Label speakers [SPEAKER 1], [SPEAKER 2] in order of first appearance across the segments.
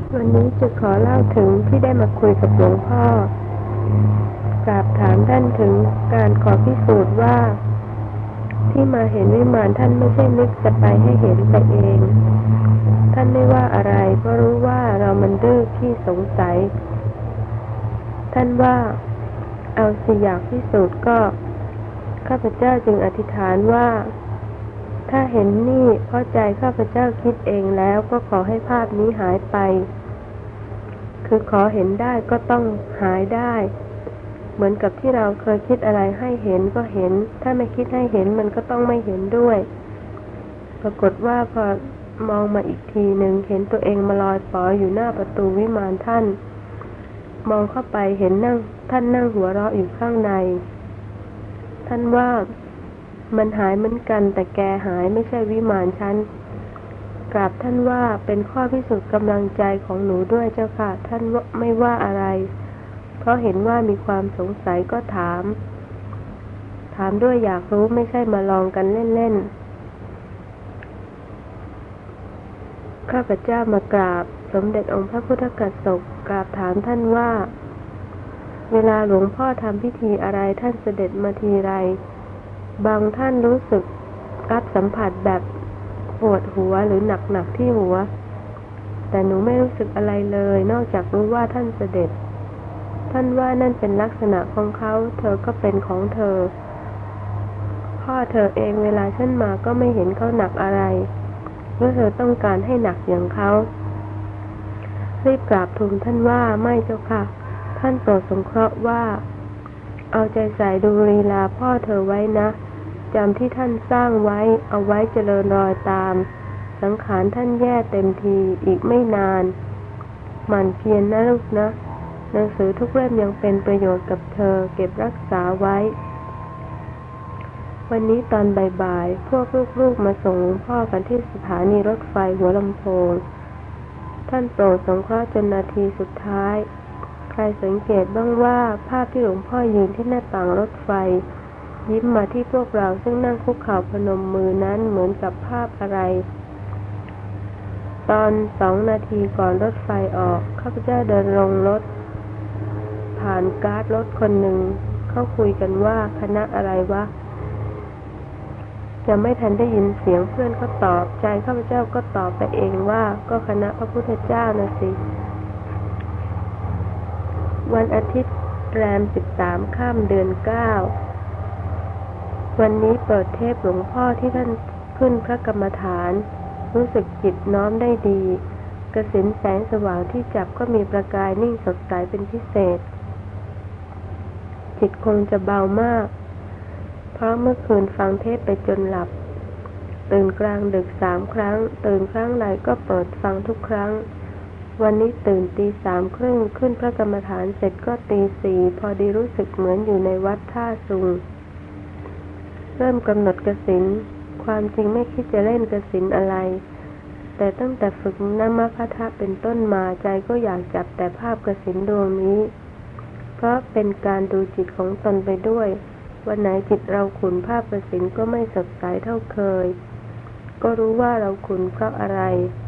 [SPEAKER 1] วันนี้จะขอเล่าถึงที่ได้มาคุยกับหลวงพ่อกราบถามท่านถึงการขอพิสูจน์ว่าที่มาเห็นวิมานท่านไม่ใช่นึกจะไปให้เห็นไปเองท่านไม่ว่าอะไรเพราะรู้ว่าเรามันดื้อขี้สงสัยท่านว่าเอาสิอยากพิสูจน์ก็ข้าพเจ้าจึงอธิษฐานว่าถ้าเห็นนี่เพราะใจข้าพเจ้าคิดเองแล้วก็ขอให้ภาพนี้หายไปคือขอเห็นได้ก็ต้องหายได้เหมือนกับที่เราเคยคิดอะไรให้เห็นก็เห็นถ้าไม่คิดให้เห็นมันก็ต้องไม่เห็นด้วยปรากฏว่าพอมองมาอีกทีหนึ่งเห็นตัวเองมาลอยป๋ออยู่หน้าประตูวิมานท่านมองเข้าไปเห็นท่านนั่งหัวเราะอยู่ข้างในท่านว่ามันหายเหมือนกันแต่แกหายไม่ใช่วิมานฉันกราบท่านว่าเป็นข้อพิสูจน์กำลังใจของหนูด้วยเจ้าค่ะท่านไม่ว่าอะไรเพราะเห็นว่ามีความสงสัยก็ถามด้วยอยากรู้ไม่ใช่มาลองกันเล่นๆข้าพเจ้ามากราบสมเด็จองค์พระพุทธกัสสปกราบถามท่านว่าเวลาหลวงพ่อทำพิธีอะไรท่านเสด็จมาทีไรบางท่านรู้สึกรับสัมผัสแบบปวดหัวหรือหนักๆที่หัวแต่หนูไม่รู้สึกอะไรเลยนอกจากรู้ว่าท่านเสด็จท่านว่านั่นเป็นลักษณะของเขาเธอก็เป็นของเธอพ่อเธอเองเวลาฉันมาก็ไม่เห็นเขาหนักอะไรเมื่อเธอต้องการให้หนักอย่างเขารีบกราบทูลท่านว่าไม่เจ้าค่ะท่านโปรดสงเคราะห์ว่าเอาใจใส่ดูลีลาพ่อเธอไว้นะจำที่ท่านสร้างไว้เอาไว้เจริญรอยตามสังขารท่านแย่เต็มทีอีกไม่นานหมั่นเพียรนะลูกนะหนังสือทุกเล่มยังเป็นประโยชน์กับเธอเก็บรักษาไว้วันนี้ตอนบ่ายๆพวกลูกๆมาส่งหลวงพ่อกันที่สถานีรถไฟหัวลำโพงท่านโปรดสงเคราะห์จนนาทีสุดท้ายใครสังเกตบ้างว่าภาพที่หลวงพ่อยืนที่หน้าต่างรถไฟยิ้มมาที่พวกเราซึ่งนั่งคุกเข่าพนมมือนั้นเหมือนกับภาพอะไรตอน2 นาทีก่อนรถไฟออกข้าพเจ้าเดินลงรถผ่านการ์ดรถคนหนึ่งเขาคุยกันว่าคณะอะไรวะจะไม่ทันได้ยินเสียงเพื่อนเขาตอบใจข้าพเจ้าก็ตอบไปเองว่าก็คณะพระพุทธเจ้านะสิวันอาทิตย์แรม13 ค่ำเดือน 9วันนี้เปิดเทปหลวงพ่อที่ท่านขึ้นพระกรรมฐานรู้สึกจิตน้อมได้ดีกสิณแสงสว่างที่จับก็มีประกายนิ่งสดใสเป็นพิเศษจิตคงจะเบามากเพราะเมื่อคืนฟังเทปไปจนหลับตื่นกลางดึก3 ครั้งตื่นครั้งใดก็เปิดฟังทุกครั้งวันนี้ตื่นตี 3:30ขึ้นพระกรรมฐานเสร็จก็ตี 4พอดีรู้สึกเหมือนอยู่ในวัดท่าซุงเริ่มกำหนดกสิณความจริงไม่คิดจะเล่นกสิณอะไรแต่ตั้งแต่ฝึกนามคทะเป็นต้นมาใจก็อยากจับแต่ภาพกสิณดวงนี้เพราะเป็นการดูจิตของตนไปด้วยวันไหนจิตเราขุ่นภาพกสิณก็ไม่สดใสเท่าเคยก็รู้ว่าเราขุ่นเพราะอะไร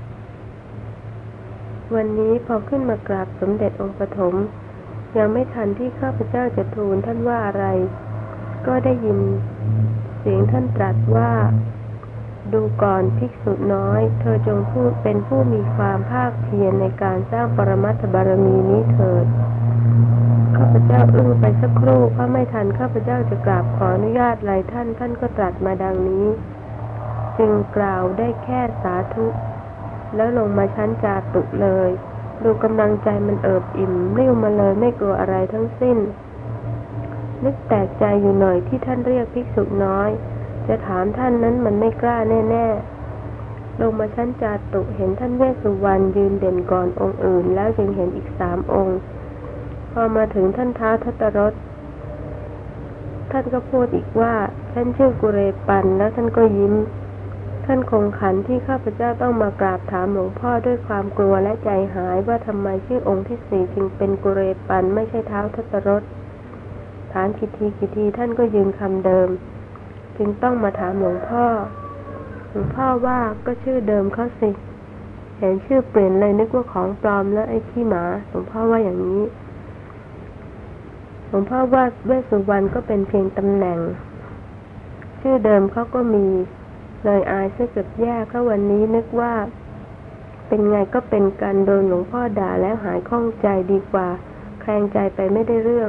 [SPEAKER 1] วันนี้พอขึ้นมากราบสมเด็จองค์ปฐมยังไม่ทันที่ข้าพเจ้าจะทูลท่านว่าอะไรก็ได้ยินเสียงท่านตรัสว่าดูก่อนภิกษุน้อยเธอจงเป็นผู้มีความภาคเพียรในการสร้างปรมัตถบารมีนี้เถิดข้าพเจ้าอึ้งไปสักครู่เพราะไม่ทันข้าพเจ้าจะกราบขออนุญาตอะไรท่านก็ตรัสมาดังนี้จึงกล่าวได้แค่สาธุแล้วลงมาชั้นจาตุเลยดูกำลังใจมันเอิบอิ่มริ่วมาเลยไม่กลัวอะไรทั้งสิ้นนึกแปลกใจอยู่หน่อยที่ท่านเรียกภิกษุน้อยจะถามท่านนั้นมันไม่กล้าแน่ๆลงมาชั้นจาตุเห็นท่านเวสสุวรรณยืนเด่นก่อนองค์อื่นแล้วจึงเห็นอีก3 องค์พอมาถึงท่านท้าวทัตตรสท่านก็พูดอีกว่าท่านชื่อกุเรปันแล้วท่านก็ยิ้มท่านคงขันที่ข้าพเจ้าต้องมากราบถามหลวงพ่อด้วยความกลัวและใจหายว่าทำไมชื่อองค์ที่4จึงเป็นกุเรปันไม่ใช่ท้าวทัตตรสถามกี่ทีท่านก็ยืนคำเดิมจึงต้องมาถามหลวงพ่อว่าก็ชื่อเดิมเขาสิเห็นชื่อเปลี่ยนเลยนึกว่าของปลอมแล้วไอ้ขี้หมาหลวงพ่อว่าอย่างนี้หลวงพ่อว่าเวสสุวรรณก็เป็นเพียงตำแหน่งชื่อเดิมเขาก็มีเลยอายซะเกือบแย่เพราะวันนี้นึกว่าเป็นไงก็เป็นกันโดนหลวงพ่อด่าแล้วหายข้องใจดีกว่าแคลงใจไปไม่ได้เรื่อง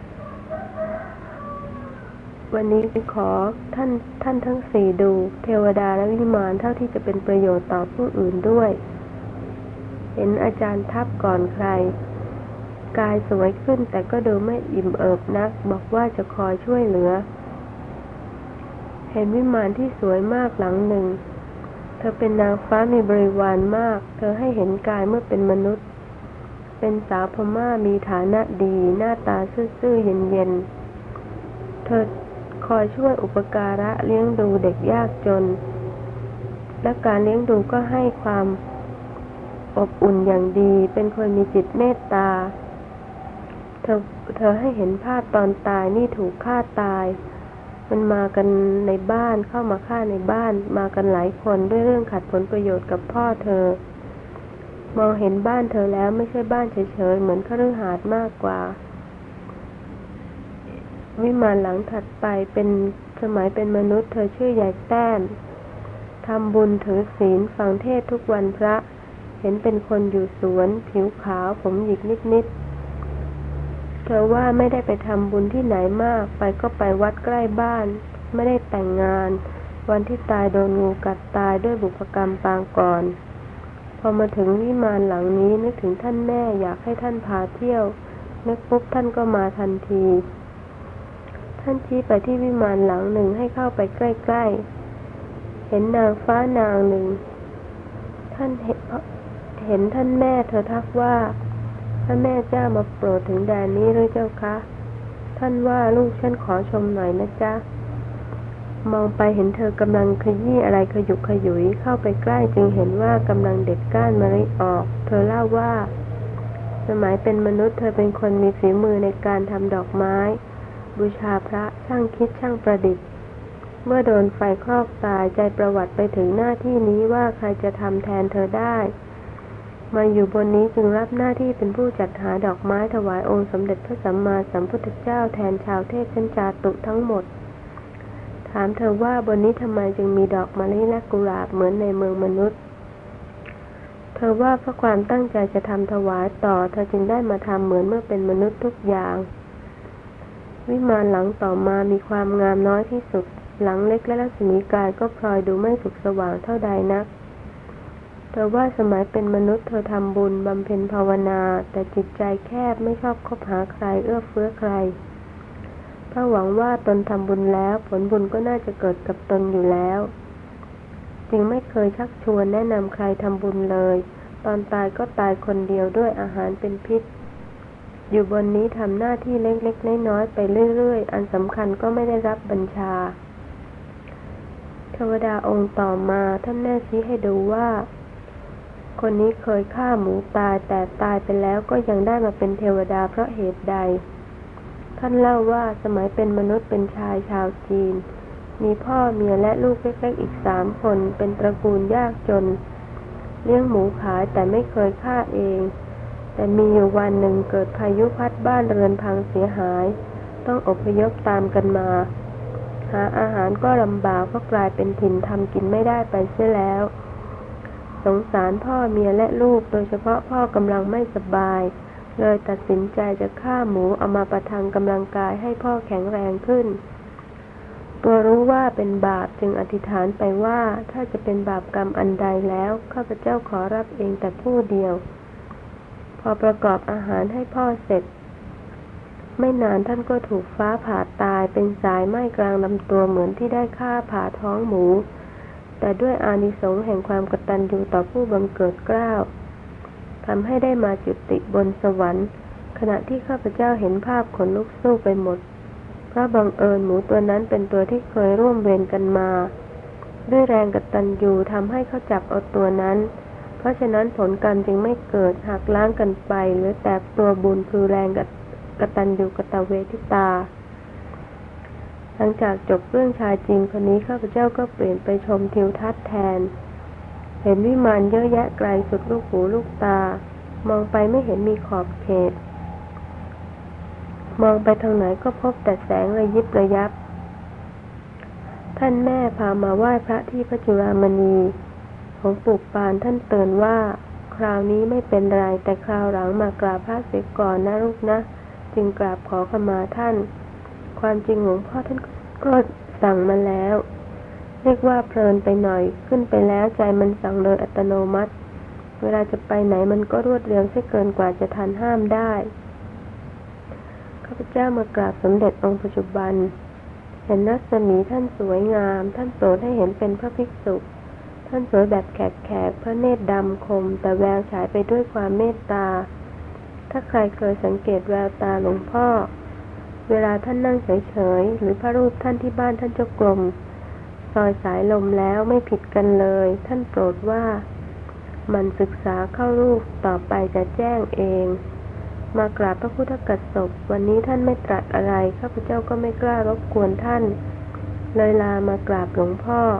[SPEAKER 1] วันนี้ขอท่านทั้งสี่ดูเทวดาและวิมานเท่าที่จะเป็นประโยชน์ต่อผู้อื่นด้วยเห็นอาจารย์ทับก่อนใครกายสวยขึ้นแต่ก็ดูไม่อิ่มเอิบนักบอกว่าจะคอยช่วยเหลือเห็นวิมานที่สวยมากหลังหนึ่งเธอเป็นนางฟ้ามีบริวารมากเธอให้เห็นกายเมื่อเป็นมนุษย์เป็นสาวพม่ามีฐานะดีหน้าตาซื่อๆเย็นๆเธอคอยช่วยอุปการะเลี้ยงดูเด็กยากจนและการเลี้ยงดูก็ให้ความอบอุ่นอย่างดีเป็นคนมีจิตเมตตาเธอให้เห็นภาพตอนตายนี่ถูกฆ่าตายมันมากันในบ้านเข้ามาฆ่าในบ้านมากันหลายคนด้วยเรื่องขัดผลประโยชน์กับพ่อเธอมองเห็นบ้านเธอแล้วไม่ใช่บ้านเฉยๆเหมือนคฤหาสน์มากกว่าวิมานหลังถัดไปเป็นสมัยเป็นมนุษย์เธอชื่อยายแต้มทำบุญถือศีลฟังเทศน์ทุกวันพระเห็นเป็นคนอยู่สวนผิวขาวผมหยิกนิดๆเธอว่าไม่ได้ไปทำบุญที่ไหนมากไปก็ไปวัดใกล้บ้านไม่ได้แต่งงานวันที่ตายโดนงูกัดตายด้วยบุพกรรมปางก่อนพอมาถึงวิมานหลังนี้นึกถึงท่านแม่อยากให้ท่านพาเที่ยวนึกปุ๊บท่านก็มาทันทีท่านชี้ไปที่วิมานหลังหนึ่งให้เข้าไปใกล้ๆเห็นนางฟ้านางหนึ่งท่านเห็นท่านแม่เธอทักว่าพระแม่เจ้ามาโปรดถึงแดนนี้หรือเจ้าคะท่านว่าลูกฉันขอชมหน่อยนะจ๊ะมองไปเห็นเธอกำลังขยี้อะไรขยุกขยุยเข้าไปใกล้จึงเห็นว่ากำลังเด็ดก้านมะลิออกเธอเล่าว่าสมัยเป็นมนุษย์เธอเป็นคนมีฝีมือในการทำดอกไม้บูชาพระช่างคิดช่างประดิษฐ์เมื่อโดนไฟคลอกตายใจประวัติไปถึงหน้าที่นี้ว่าใครจะทำแทนเธอได้มาอยู่บนนี้จึงรับหน้าที่เป็นผู้จัดหาดอกไม้ถวายองค์สมเด็จพระสัมมาสัมพุทธเจ้าแทนชาวเทพชั้นจาตุทั้งหมดถามเธอว่าบนนี้ทำไมจึงมีดอกมะลิและกุหลาบเหมือนในเมืองมนุษย์เธอว่าเพราะความตั้งใจจะทำถวายต่อเธอจึงได้มาทำเหมือนเมื่อเป็นมนุษย์ทุกอย่างวิมานหลังต่อมามีความงามน้อยที่สุดหลังเล็กและรัศมีกายก็พลอยดูไม่สุขสว่างเท่าใดนักเธอว่าสมัยเป็นมนุษย์เธอทำบุญบำเพ็ญภาวนาแต่จิตใจแคบไม่ชอบคบหาใครเอื้อเฟื้อใครเพราะหวังว่าตนทำบุญแล้วผลบุญก็น่าจะเกิดกับตนอยู่แล้วจึงไม่เคยชักชวนแนะนำใครทำบุญเลยตอนตายก็ตายคนเดียวด้วยอาหารเป็นพิษอยู่บนนี้ทำหน้าที่เล็กๆน้อยๆไปเรื่อยๆอันสำคัญก็ไม่ได้รับบัญชาเทวดาองค์ต่อมาท่านแม่ชี้ให้ดูว่าคนนี้เคยฆ่าหมูตายแต่ตายไปแล้วก็ยังได้มาเป็นเทวดาเพราะเหตุใดท่านเล่าว่าสมัยเป็นมนุษย์เป็นชายชาวจีนมีพ่อเมียและลูกเล็กๆอีก3 คนเป็นตระกูลยากจนเลี้ยงหมูขายแต่ไม่เคยฆ่าเองแต่มีอยู่วันหนึ่งเกิดพายุพัดบ้านเรือนพังเสียหายต้องอพยพตามกันมาหาอาหารก็ลำบากเพราะกลายเป็นถิ่นทำกินไม่ได้ไปเสียแล้วสงสารพ่อเมียและลูกโดยเฉพาะพ่อกำลังไม่สบายเลยตัดสินใจจะฆ่าหมูเอามาประทังกำลังกายให้พ่อแข็งแรงขึ้นตัวรู้ว่าเป็นบาปจึงอธิษฐานไปว่าถ้าจะเป็นบาปกรรมอันใดแล้วข้าพเจ้าขอรับเองแต่ผู้เดียวพอประกอบอาหารให้พ่อเสร็จไม่นานท่านก็ถูกฟ้าผ่าตายเป็นสายไหม้กลางลำตัวเหมือนที่ได้ฆ่าผ่าท้องหมูแต่ด้วยอานิสงส์แห่งความกตัญญูต่อผู้บังเกิดเกล้าทำให้ได้มาจุติบนสวรรค์ขณะที่ข้าพเจ้าเห็นภาพขนลุกสู้ไปหมดเพราะบังเอิญหมูตัวนั้นเป็นตัวที่เคยร่วมเวรกันมาด้วยแรงกตัญญูทำให้เขาจับเอาตัวนั้นเพราะฉะนั้นผลกรรมจึงไม่เกิดหักล้างกันไปหรือแต่ตัวบุญคือแรงกตัญญูกตเวทิตาหลังจากจบเรื่องชายจริงคนนี้ข้าพเจ้าก็เปลี่ยนไปชมทิวทัศน์แทนเห็นวิมานเยอะแยะไกลสุดลูกหูลูกตามองไปไม่เห็นมีขอบเขตมองไปทางไหนก็พบแต่แสงระยิบระยับท่านแม่พามาไหว้พระที่พระจุฬามณีของปู่ปานท่านเตือนว่าคราวนี้ไม่เป็นไรแต่คราวหลังมากราบพระเสียก่อนนะลูกนะจึงกราบขอขมาท่านความจริงหลวงพ่อท่านก็สั่งมาแล้วเรียกว่าเพลินไปหน่อยขึ้นไปแล้วใจมันสั่งโดยอัตโนมัติเวลาจะไปไหนมันก็รวดเร็วเสียเกินกว่าจะทันห้ามได้ข้าพเจ้ามากราบสมเด็จองค์ปัจจุบันเห็นรัศมีท่านสวยงามท่านโปรดให้เห็นเป็นพระภิกษุท่านสวยแบบแขกพระเนตรดำคมแต่แววฉายไปด้วยความเมตตาถ้าใครเคยสังเกตแววตาหลวงพ่อเวลาท่านนั่งเฉยๆหรือพระรูปท่านที่บ้านท่านเจ้ากรมซอยสายลมแล้วไม่ผิดกันเลยท่านโปรดว่ามันศึกษาเข้ารูปต่อไปจะแจ้งเองมากราบพระพุทธกัสสปวันนี้ท่านไม่ตรัสอะไรข้าพเจ้าก็ไม่กล้ารบกวนท่านเลยลามากราบหลวงพ่อ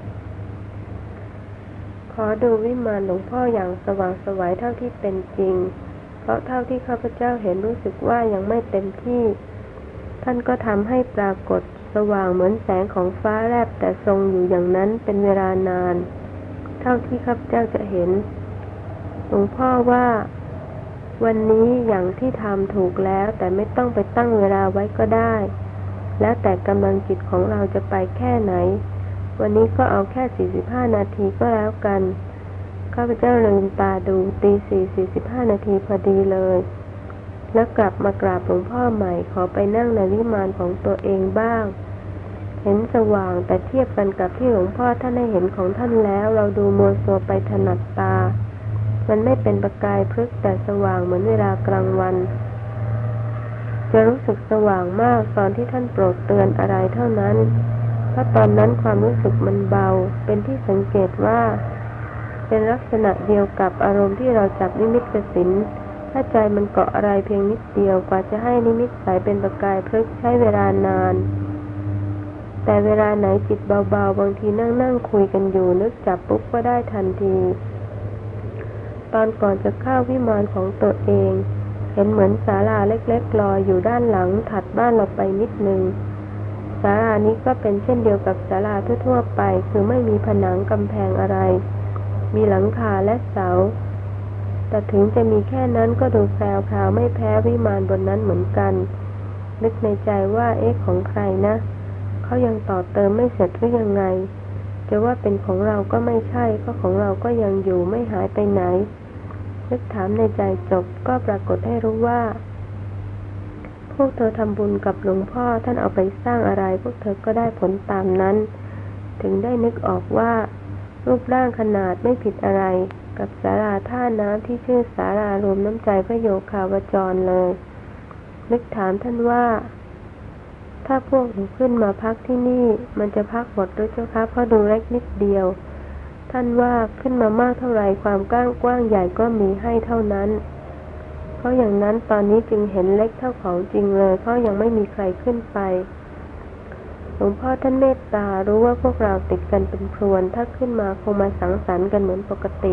[SPEAKER 1] ขอดูวิมานหลวงพ่ออย่างสว่างไสวเท่าที่เป็นจริงเพราะเท่าที่ข้าพเจ้าเห็นรู้สึกว่ายังไม่เต็มที่ท่านก็ทำให้ปรากฏสว่างเหมือนแสงของฟ้าแลบแต่ทรงอยู่อย่างนั้นเป็นเวลานานเท่าที่ข้าพเจ้าจะเห็นหลวงพ่อว่าวันนี้อย่างที่ทำถูกแล้วแต่ไม่ต้องไปตั้งเวลาไว้ก็ได้แล้วแต่กำลังจิตของเราจะไปแค่ไหนวันนี้ก็เอาแค่45นาทีก็แล้วกันข้าพเจ้าลืมตาดูตี 4:45 นาทีพอดีเลยแล้วกลับมากราบหลวงพ่อใหม่ขอไปนั่งในวิมานของตัวเองบ้างเห็นสว่างแต่เทียบกันกับที่หลวงพ่อท่านได้เห็นของท่านแล้วเราดูมัวซัวไปถนัดตามันไม่เป็นประกายพฤกษ์แต่สว่างเหมือนเวลากลางวันจะรู้สึกสว่างมากตอนที่ท่านโปรดเตือนอะไรเท่านั้นเพราะตอนนั้นความรู้สึกมันเบาเป็นที่สังเกตว่าเป็นลักษณะเดียวกับอารมณ์ที่เราจับนิมิตกสิณถ้าใจมันเกาะอะไรเพียงนิดเดียวกว่าจะให้นิมิตใสเป็นประกายพฤกษ์ใช้เวลานานแต่เวลาไหนจิตเบาๆบางทีนั่งคุยกันอยู่นึกจับปุ๊บก็ได้ทันทีตอนก่อนจะเข้าวิมานของตัวเองเห็นเหมือนศาลาเล็กๆลอยอยู่ด้านหลังถัดบ้านเราไปนิดนึงศาลานี้ก็เป็นเช่นเดียวกับศาลาทั่วๆไปคือไม่มีผนังกำแพงอะไรมีหลังคาและเสาแต่ถึงจะมีแค่นั้นก็ดูแพรวๆไม่แพ้วิมานบนนั้นเหมือนกันนึกในใจว่าของใครนะเขายังต่อเติมไม่เสร็จหรือยังไงจะว่าเป็นของเราก็ไม่ใช่ก็ของเราก็ยังอยู่ไม่หายไปไหนนึกถามในใจจบก็ปรากฏให้รู้ว่าพวกเธอทำบุญกับหลวงพ่อท่านเอาไปสร้างอะไรพวกเธอก็ได้ผลตามนั้นถึงได้นึกออกว่ารูปร่างขนาดไม่ผิดอะไรกับศาลาท่าน้ำที่ชื่อศาลารวมน้ำใจพระโยคาวจรเลยนึกถามท่านว่าถ้าพวกหนูขึ้นมาพักที่นี่มันจะพักหมดหรือเจ้าคะเพราะดูเล็กนิดเดียวท่านว่าขึ้นมามากเท่าไรความกว้างใหญ่ก็มีให้เท่านั้นเพราะอย่างนั้นตอนนี้จึงเห็นเล็กเท่าของจริงเลยเพราะยังไม่มีใครขึ้นไปหลวงพ่อท่านเมตตารู้ว่าพวกเราติดกันเป็นพรวนถ้าขึ้นมาคงมาสังสรรค์กันเหมือนปกติ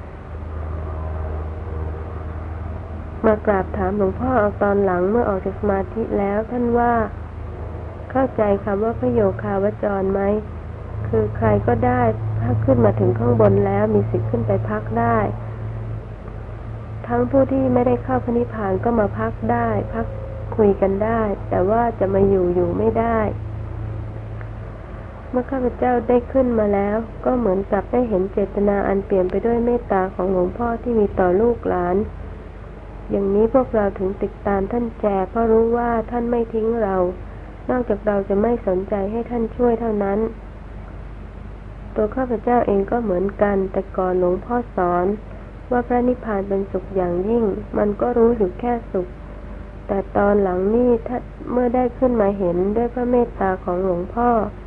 [SPEAKER 1] มากราบถามหลวงพ่อเอาตอนหลังเมื่อออกจากสมาธิแล้วท่านว่าเข้าใจคำว่าพระโยคาวจรไหมคือใครก็ได้ถ้าขึ้นมาถึงข้างบนแล้วมีสิทธิ์ขึ้นไปพักได้ทั้งผู้ที่ไม่ได้เข้าพระนิพพานก็มาพักได้พักคุยกันได้แต่ว่าจะมาอยู่ไม่ได้เมื่อข้าพเจ้าได้ขึ้นมาแล้วก็เหมือนกับได้เห็นเจตนาอันเปลี่ยนไปด้วยเมตตาของหลวงพ่อที่มีต่อลูกหลานอย่างนี้พวกเราถึงติดตามท่านแจเพราะรู้ว่าท่านไม่ทิ้งเรานอกจากเราจะไม่สนใจให้ท่านช่วยเท่านั้นตัวข้าพเจ้าเองก็เหมือนกันแต่ก่อนหลวงพ่อสอนว่าพระนิพพานเป็นสุขอย่างยิ่งมันก็รู้อยู่แค่สุขแต่ตอนหลังนี่ถ้าเมื่อได้ขึ้นมาเห็นด้วยพระเมตตาของหลวงพ่อ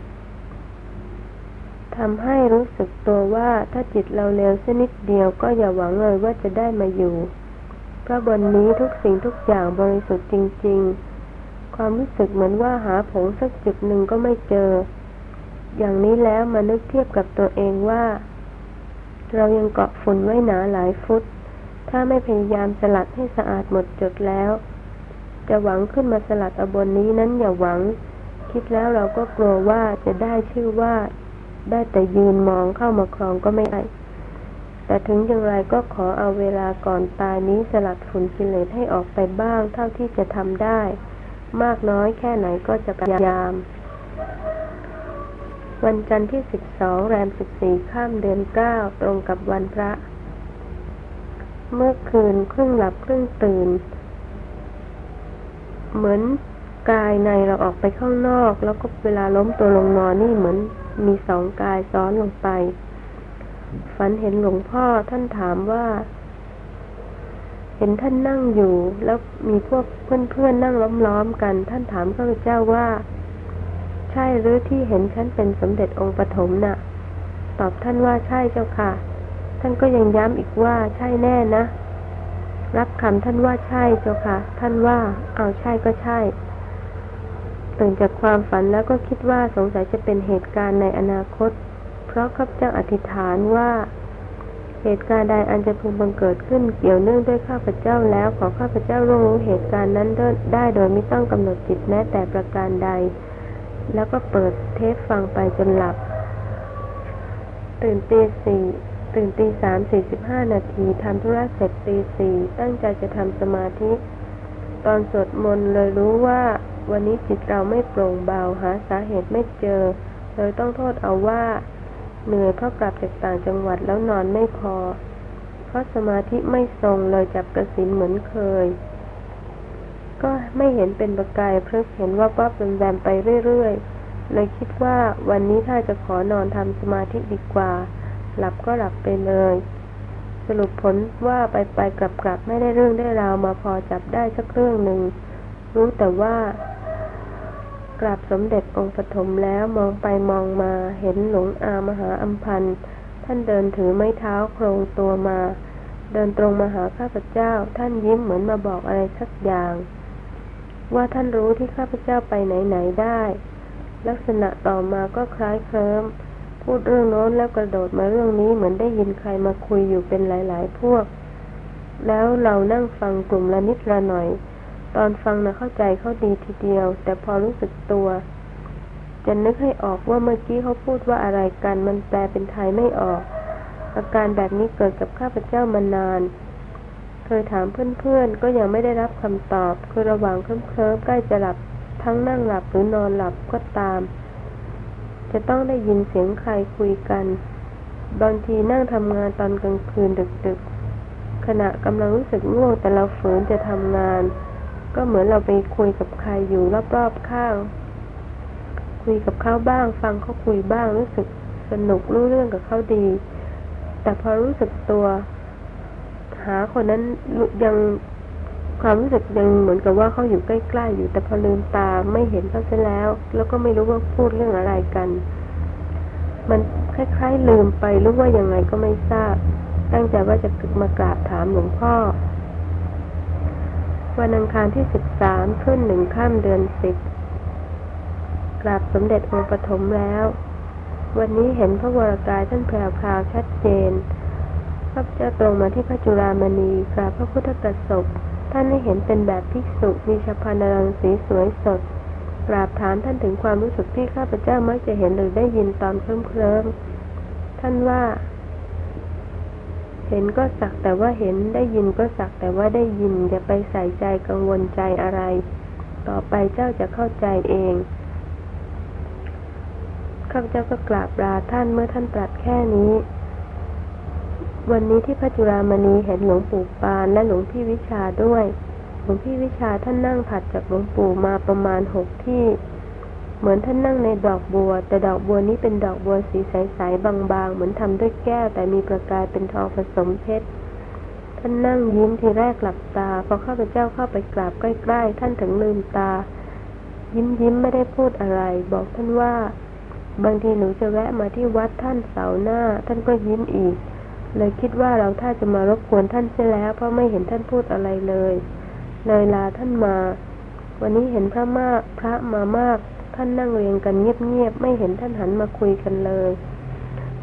[SPEAKER 1] ทำให้รู้สึกตัวว่าถ้าจิตเราเลวสักนิดเดียวก็อย่าหวังเลยว่าจะได้มาอยู่เพราะบนนี้ทุกสิ่งทุกอย่างบริสุทธิ์จริงๆความรู้สึกเหมือนว่าหาผงสักจุดหนึ่งก็ไม่เจออย่างนี้แล้วมานึกเทียบกับตัวเองว่าเรายังเกาะฝุ่นไว้หนาหลายฟุตถ้าไม่พยายามสลัดให้สะอาดหมดจดแล้วจะหวังขึ้นมาสลัดเอาบนนี้นั้นอย่าหวังคิดแล้วเราก็กลัวว่าจะได้ชื่อว่าได้แต่ยืนมองเข้ามาครองก็ไม่ได้แต่ถึงอย่างไรก็ขอเอาเวลาก่อนตายนี้สลัดฝุ่นกิเลสให้ออกไปบ้างเท่าที่จะทำได้มากน้อยแค่ไหนก็จะพยายามวันจันทร์ที่12แรม14ค่ำเดือน9ตรงกับวันพระเมื่อคืนครึ่งหลับครึ่งตื่นเหมือนกายในเราออกไปข้างนอกแล้วก็เวลาล้มตัวลงนอนนี่เหมือนมีสองกายซ้อนลงไปฝันเห็นหลวงพ่อท่านถามว่าเห็นท่านนั่งอยู่แล้วมีพวกเพื่อนๆนั่งล้อมๆกันท่านถามข้าพเจ้าว่าใช่หรือที่เห็นฉันเป็นสมเด็จองค์ปฐมน่ะตอบท่านว่าใช่เจ้าค่ะท่านก็ยังย้ำอีกว่าใช่แน่นะรับคำท่านว่าใช่เจ้าค่ะท่านว่าเอาใช่ก็ใช่ตื่นจากความฝันแล้วก็คิดว่าสงสัยจะเป็นเหตุการณ์ในอนาคตเพราะข้าพเจ้าอธิษฐานว่าเหตุการณ์ใดอันจะพึงบังเกิดขึ้นเกี่ยวเนื่องด้วยข้าพเจ้าแล้วขอข้าพเจ้ารู้เหตุการณ์นั้นได้โดยไม่ต้องกำหนดจิตแม้แต่ประการใดแล้วก็เปิดเทปฟังไปจนหลับตื่นตี3:45 นาทีทำธุระเสร็จตี 4ตั้งใจจะทำสมาธิตอนสวดมนต์เลยรู้ว่าวันนี้จิตเราไม่โปร่งเบาหาสาเหตุไม่เจอเลยต้องโทษเอาว่าเหนื่อยเพราะกลับจากต่างจังหวัดแล้วนอนไม่พอเพราะสมาธิไม่ทรงเลยจับกสิณเหมือนเคยก็ไม่เห็นเป็นประกายเพราะเห็นว่าวับแวมไปเรื่อยๆเลยคิดว่าวันนี้ถ้าจะขอนอนทำสมาธิดีกว่าหลับก็หลับไปเลยสรุปผลว่าไปกลับไม่ได้เรื่องได้ราวมาพอจับได้สักเรื่องหนึ่งรู้แต่ว่ากราบสมเด็จองค์ปฐมแล้วมองไปมองมาเห็นหลวงอามหาอัมพันธ์ท่านเดินถือไม้เท้าโครงตัวมาเดินตรงมาหาข้าพเจ้าท่านยิ้มเหมือนมาบอกอะไรสักอย่างว่าท่านรู้ที่ข้าพเจ้าไปไหนได้ลักษณะต่อมาก็คล้ายเคลิ้มพูดเรื่องโน้นแล้วกระโดดมาเรื่องนี้เหมือนได้ยินใครมาคุยอยู่เป็นหลายๆพวกแล้วเรานั่งฟังกลุ่มละนิดละหน่อยตอนฟังนะเข้าใจเขาดีทีเดียวแต่พอรู้สึกตัวจะนึกให้ออกว่าเมื่อกี้เขาพูดว่าอะไรกันมันแปลเป็นไทยไม่ออกอาการแบบนี้เกิดกับข้าพเจ้ามานานเคยถามเพื่อนๆก็ยังไม่ได้รับคำตอบคือระหว่างเคลิ้มใกล้จะหลับทั้งนั่งหลับหรือนอนหลับก็ตามจะต้องได้ยินเสียงใครคุยกันบางทีนั่งทำงานตอนกลางคืนดึกๆขณะกำลังรู้สึกง่วงแต่เราฝืนจะทำงานก็เหมือนเราไปคุยกับใครอยู่รอบๆข้างคุยกับเขาบ้างฟังเขาคุยบ้างรู้สึกสนุกรู้เรื่องกับเขาดีแต่พอรู้สึกตัวหาคนนั้นยังความรู้สึกยังเหมือนกับว่าเขาอยู่ใกล้ๆอยู่แต่พอลืมตาไม่เห็นเขาซะแล้วก็ไม่รู้ว่าพูดเรื่องอะไรกันมันคล้ายๆลืมไปรู้ว่ายังไงก็ไม่ทราบตั้งใจว่าจะมากราบถามหลวงพ่อวันอังคารที่13ขึ้น1ค่ำเดือน10กราบสมเด็จองค์ปฐมแล้ววันนี้เห็นพระวรกายท่านแพรวๆชัดเจนข้าพเจ้าตรงมาที่พระจุฬามณีกราบพระพุทธกสบท่านให้เห็นเป็นแบบภิกษุมีฉัพพรรังสีสวยสดกราบถามท่านถึงความรู้สึกที่ข้าพเจ้ามักจะเห็นหรือได้ยินตอนเคลิ้มท่านว่าเห็นก็สักแต่ว่าเห็นได้ยินก็สักแต่ว่าได้ยินอย่าไปใส่ใจกังวลใจอะไรต่อไปเจ้าจะเข้าใจเองข้าพเจ้าก็กราบลาท่านเมื่อท่านตรัสแค่นี้วันนี้ที่พระจุฬามณีเห็นหลวงปู่ปานและหลวงพี่วิชาด้วยหลวงพี่วิชาท่านนั่งถัดจากหลวงปู่มาประมาณ6ที่เหมือนท่านนั่งในดอกบัวแต่ดอกบัวนี้เป็นดอกบัวสีใสๆบางๆเหมือนทำด้วยแก้วแต่มีประกายเป็นทองผสมเพชรท่านนั่งยิ้มทีแรกหลับตาพอข้าพเจ้าเข้าไปกราบใกล้ๆท่านถึงลืมตายิ้มไม่ได้พูดอะไรบอกท่านว่าบางทีหนูจะแวะมาที่วัดท่านเสาร์หน้าท่านก็ยิ้มอีกเลยคิดว่าเราถ้าจะมารบกวนท่านเสียแล้วเพราะไม่เห็นท่านพูดอะไรเลยลาท่านมาวันนี้เห็นพระมามากท่านนั่งเรียงกันเงียบๆไม่เห็นท่านหันมาคุยกันเลย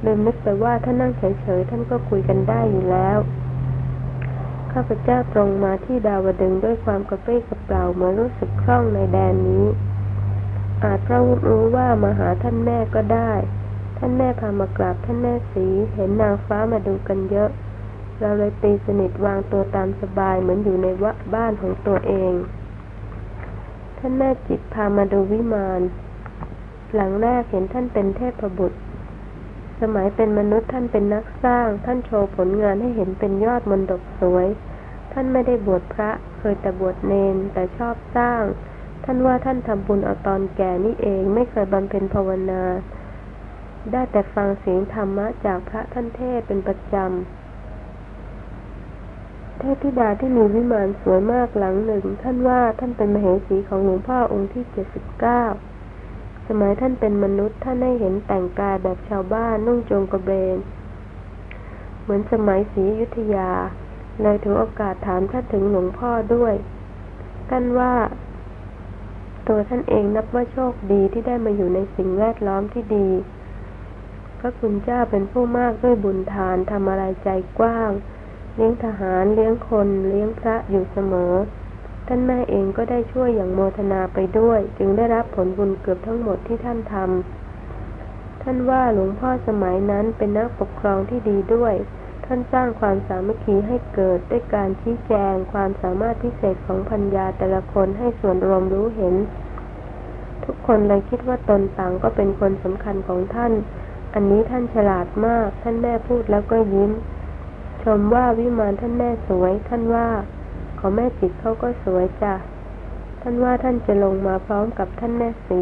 [SPEAKER 1] ลืมนึกไปว่าถ้านั่งเฉยๆท่านก็คุยกันได้อยู่แล้วข้าพเจ้าตรงมาที่ดาวดึงส์ด้วยความกระปรี้กระเปร่าเหมือนรู้สึกคล่องในแดนนี้อาจเพราะรู้ว่ามาหาท่านแม่ก็ได้ท่านแม่พามากราบท่านแม่สีเห็นนางฟ้ามาดูกันเยอะเราเลยตีสนิทวางตัวตามสบายเหมือนอยู่ในบ้านของตัวเองท่านแม่จิตพามาดูวิมานหลังแรกเห็นท่านเป็นเทพบุตรสมัยเป็นมนุษย์ท่านเป็นนักสร้างท่านโชว์ผลงานให้เห็นเป็นยอดมณฑปสวยท่านไม่ได้บวชพระเคยแต่บวชเณรแต่ชอบสร้างท่านว่าท่านทำบุญเอาตอนแก่นี่เองไม่เคยบำเพ็ญภาวนาได้แต่ฟังเสียงธรรมะจากพระท่านเทศเป็นประจำเทพธิดาที่มีวิมานสวยมากหลังหนึ่งท่านว่าท่านเป็นมเหสีของหลวงพ่อองค์ที่79สมัยท่านเป็นมนุษย์ท่านได้เห็นแต่งกายแบบชาวบ้านนุ่งโจงกระเบนเหมือนสมัยศรีอยุธยาเลยถือโอกาสถามท่านถึงหลวงพ่อด้วยท่านว่าตัวท่านเองนับว่าโชคดีที่ได้มาอยู่ในสิ่งแวดล้อมที่ดีพระคุณเจ้าเป็นผู้มากด้วยบุญทานทำอะไรใจกว้างเลี้ยงทหารเลี้ยงคนเลี้ยงพระอยู่เสมอท่านแม่เองก็ได้ช่วยอย่างโมทนาไปด้วยจึงได้รับผลบุญเกือบทั้งหมดที่ท่านทำท่านว่าหลวงพ่อสมัยนั้นเป็นนักปกครองที่ดีด้วยท่านสร้างความสามัคคีให้เกิดด้วยการชี้แจงความสามารถพิเศษของปัญญาแต่ละคนให้ส่วนรวมรู้เห็นทุกคนเลยคิดว่าตนต่างก็เป็นคนสำคัญของท่านอันนี้ท่านฉลาดมากท่านแม่พูดแล้วก็ยิ้มชมว่าวิมานท่านแม่สวยท่านว่าของแม่จิตเขาก็สวยจ้ะท่านว่าท่านจะลงมาพร้อมกับท่านแม่สี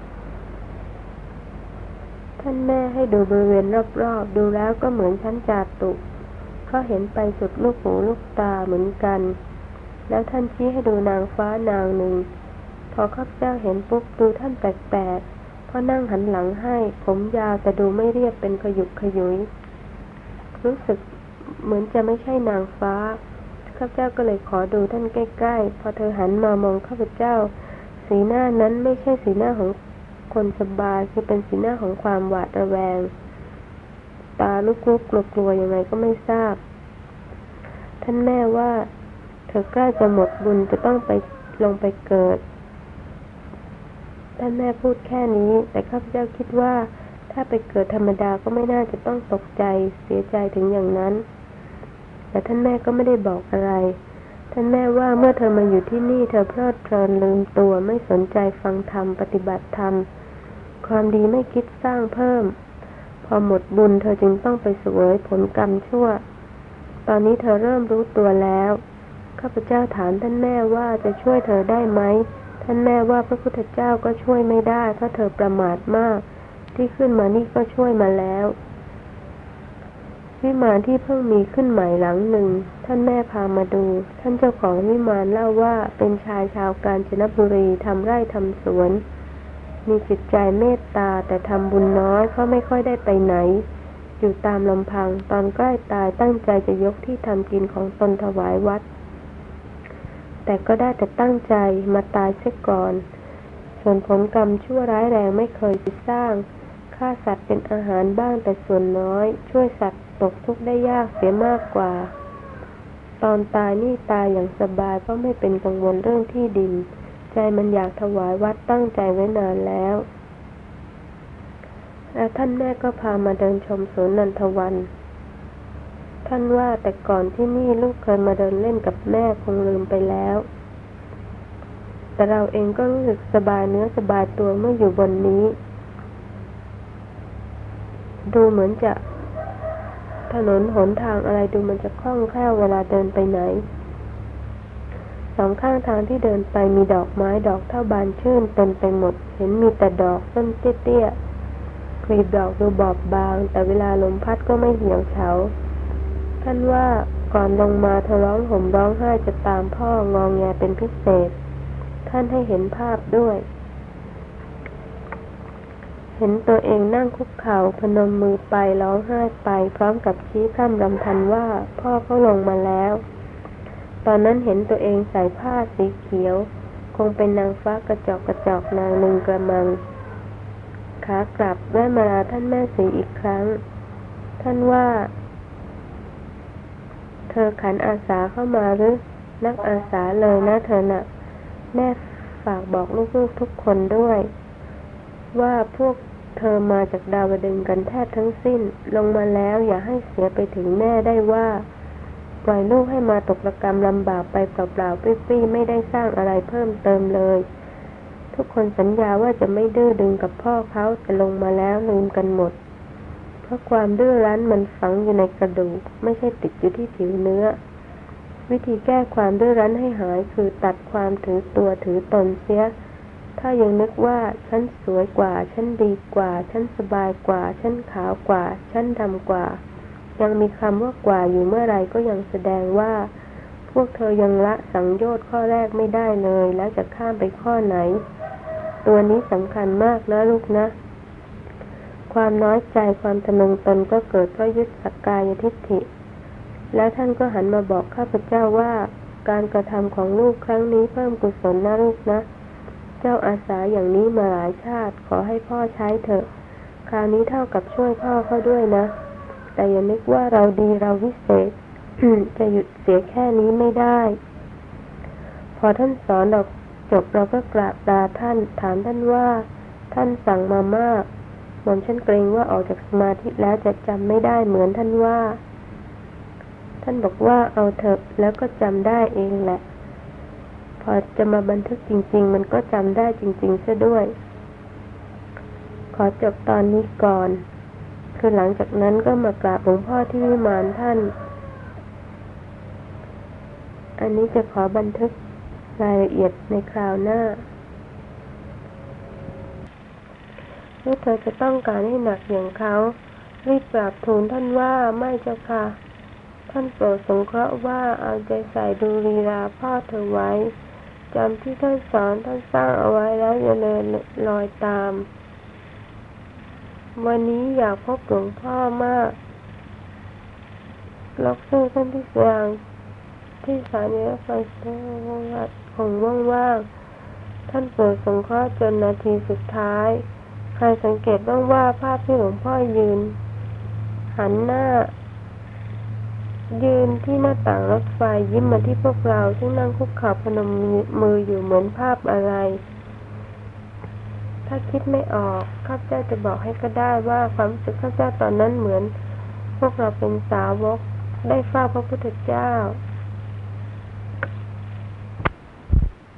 [SPEAKER 1] ท่านแม่ให้ดูบริเวณรอบๆดูแล้วก็เหมือนชั้นจาตุเขาเห็นไปสุดลูกหูลูกตาเหมือนกันแล้วท่านชี้ให้ดูนางฟ้านางหนึ่งพอข้าพเจ้าเห็นปุ๊บดูท่านแปลกๆเพราะนั่งหันหลังให้ผมยาวแต่ดูไม่เรียบเป็นขยุกขยุยรู้สึกเหมือนจะไม่ใช่นางฟ้าข้าพเจ้าก็เลยขอดูท่านใกล้ๆพอเธอหันมามองข้าพเจ้าสีหน้านั้นไม่ใช่สีหน้าของคนสบายคือเป็นสีหน้าของความหวาดระแวงตาลุกๆกลัวๆยังไงก็ไม่ทราบท่านแม่ว่าเธอใกล้จะหมดบุญจะต้องไปลงไปเกิดท่านแม่พูดแค่นี้แต่ข้าพเจ้าคิดว่าถ้าไปเกิดธรรมดาก็ไม่น่าจะต้องตกใจเสียใจถึงอย่างนั้นแต่ท่านแม่ก็ไม่ได้บอกอะไรท่านแม่ว่าเมื่อเธอมาอยู่ที่นี่เธอเพลิดเพลินลืมตัวไม่สนใจฟังธรรมปฏิบัติธรรมความดีไม่คิดสร้างเพิ่มพอหมดบุญเธอจึงต้องไปเสวยผลกรรมชั่วตอนนี้เธอเริ่มรู้ตัวแล้วข้าพเจ้าถามท่านแม่ว่าจะช่วยเธอได้ไหมท่านแม่ว่าพระพุทธเจ้าก็ช่วยไม่ได้เพราะเธอประมาทมากที่ขึ้นมานี่ก็ช่วยมาแล้ววิมานที่เพิ่งมีขึ้นใหม่หลังหนึ่งท่านแม่พามาดูท่านเจ้าของวิมานเล่าว่าเป็นชายชาวกาญจนบุรีทำไร่ทำสวนมีจิตใจเมตตาแต่ทำบุญน้อยเพราะไม่ค่อยได้ไปไหนอยู่ตามลำพังตอนใกล้ตายตั้งใจจะยกที่ทำกินของตนถวายวัดแต่ก็ได้แต่ตั้งใจมาตายเสียก่อนส่วนผลกรรมชั่วร้ายแรงไม่เคยสร้างฆ่าสัตว์เป็นอาหารบ้างแต่ส่วนน้อยช่วยสัตว์ตกทุกข์ได้ยากเสียมากกว่าตอนตายนี่ตายอย่างสบายเพราะไม่เป็นกังวลเรื่องที่ดินใจมันอยากถวายวัดตั้งใจไว้นานแล้วและท่านแม่ก็พามาเดินชมสวนนันทวันท่านว่าแต่ก่อนที่นี่ลูกเคยมาเดินเล่นกับแม่คงลืมไปแล้วแต่เราเองก็รู้สึกสบายเนื้อสบายตัวเมื่ออยู่บนนี้ดูเหมือนจะถนนหนทางอะไรดูมันจะคล่องแคล่วเวลาเดินไปไหนสองข้างทางที่เดินไปมีดอกไม้ดอกเท่าบานชื่นเต็มไปหมดเห็นมีแต่ดอกต้นเตี้ยๆกลีบดอกดูบอบบางแต่เวลาลมพัดก็ไม่เหี่ยวเฉาท่านว่าก่อนลงมาเธอร้องห่มร้องไห้จะตามพ่องอแงเป็นพิเศษท่านให้เห็นภาพด้วยเห็นตัวเองนั่งคุกเข่าพนมมือไปร้องไห้ไปพร้อมกับชี้พร่ำรำพันว่าพ่อเขาลงมาแล้วตอนนั้นเห็นตัวเองใส่ผ้าสีเขียวคงเป็นนางฟ้ากระจอกนางหนึ่งกระมังขากลับแวะมาลาท่านแม่สีอีกครั้งท่านว่าเธอขันอาสาเข้ามาหรือนักอาสาเลยนะเธอน่ะแม่ฝากบอกลูกๆทุกคนด้วยว่าพวกเธอมาจากดาวดึงส์กันแทบทั้งสิ้นลงมาแล้วอย่าให้เสียไปถึงแม่ได้ว่าปล่อยลูกให้มาตกระกรรมลำบากไปเปล่าๆปรี้ๆไม่ได้สร้างอะไรเพิ่มเติมเลยทุกคนสัญญาว่าจะไม่ดื้อดึงกับพ่อเขาแต่ลงมาแล้วลืมกันหมดเพราะความดื้อรั้นมันฝังอยู่ในกระดูกไม่ใช่ติดอยู่ที่ผิวเนื้อวิธีแก้ความดื้อรั้นให้หายคือตัดความถือตัวถือตนเสียถ้ายังนึกว่าฉันสวยกว่าฉันดีกว่าฉันสบายกว่าฉันขาวกว่าฉันดำกว่ายังมีคำว่ากว่าอยู่เมื่อไรก็ยังแสดงว่าพวกเธอยังละสังโยชน์ข้อแรกไม่ได้เลยแล้วจะข้ามไปข้อไหนตัวนี้สำคัญมากนะลูกนะความน้อยใจความทะนึงตนก็เกิดเพราะยึดสักกายทิฏฐิแล้วท่านก็หันมาบอกข้าพเจ้าว่าการกระทำของลูกครั้งนี้เพิ่มกุศลนะลูกนะเจ้าอาสาอย่างนี้มาหลายชาติขอให้พ่อใช้เถอะคราวนี้เท่ากับช่วยพ่อเขาด้วยนะแต่อย่านึกว่าเราดีเราวิเศษ จะหยุดเสียแค่นี้ไม่ได้พอท่านสอนเราจบเราก็กราบลาท่านถามท่านว่าท่านสั่งมามากหม่อมฉันเกรงว่าออกจากสมาธิแล้วจะจำไม่ได้เหมือนท่านว่าท่านบอกว่าเอาเถอะแล้วก็จำได้เองแหละพอจะมาบันทึกจริงๆมันก็จำได้จริงๆซะด้วยขอจบตอนนี้ก่อนคือหลังจากนั้นก็มากราบหลวงพ่อที่วิมานท่านอันนี้จะขอบันทึกรายละเอียดในคราวหน้าถ้าเธอจะต้องการให้หนักอย่างเขารีบกราบทูลท่านว่าไม่เจ้าค่ะท่านโปรดสงเคราะห์ว่าเอาใจใส่ดูลีลาพ่อเธอไว้จำที่ท่านสอนท่านสร้างเอาไว้แล้วอย่าเลยลอยตามวันนี้อยากพบหลวงพ่อมากล็อกซื่อท่านที่สางที่สถานีรถไฟคงว่างๆท่านโปรดสงเคราะห์จนนาทีสุดท้ายใครสังเกตบ้างว่าภาพที่หลวงพ่อยืนหันหน้ายืนที่หน้าต่างรถไฟยิ้มมาที่พวกเราซึ่งนั่งคุกเข่าพนมมืออยู่เหมือนภาพอะไรถ้าคิดไม่ออกข้าพเจ้าจะบอกให้ก็ได้ว่าความรู้สึกข้าพเจ้าตอนนั้นเหมือนพวกเราเป็นสาวกได้เฝ้าพระพุทธเจ้า